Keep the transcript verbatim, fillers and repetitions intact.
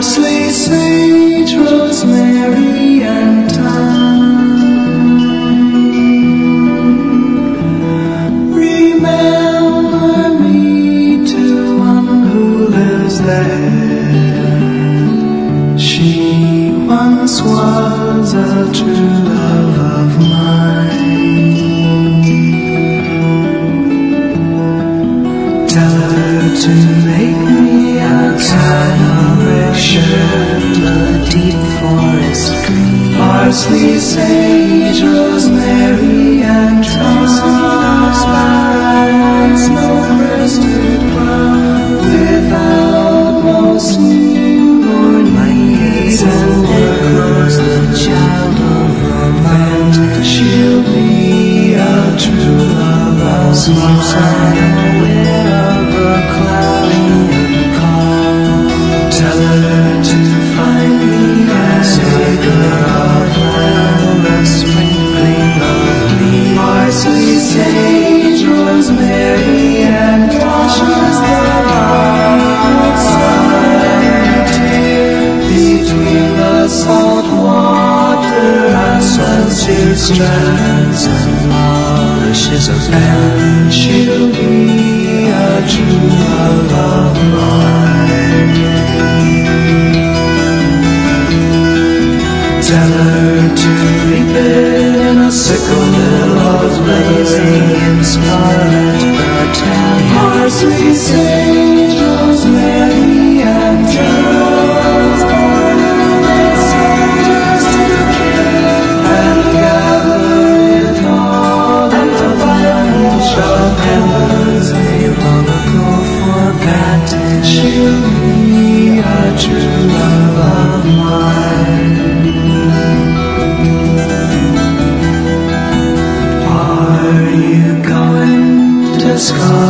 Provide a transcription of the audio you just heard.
Parsley, sage, rosemary, and thyme. Remember me to one who lives there. She once was a true love of mine. Tell her to make me a celebration, a deep forest green. Parsley, sage, rosemary, and thyme. Snow-crested crown without most newborn babies, and there grows the child of romance. She'll be a true love of mine. Aware of a cloudy and calm. Tell her to find me as a girl, a sprinkling of leaves. Parsley, sage, rosemary, and washes the outside. Between the salt water and sunset strands and polishes of hand, she'll be a true love of mine. Tell her to reap it in a sickle, billows blazing in scarlet battalion. Parsley, sage, rosemary, and thyme. And gather it all in the bunch of embers they long ago forgot. She'll be a true love of mine. Are you going to Scotland?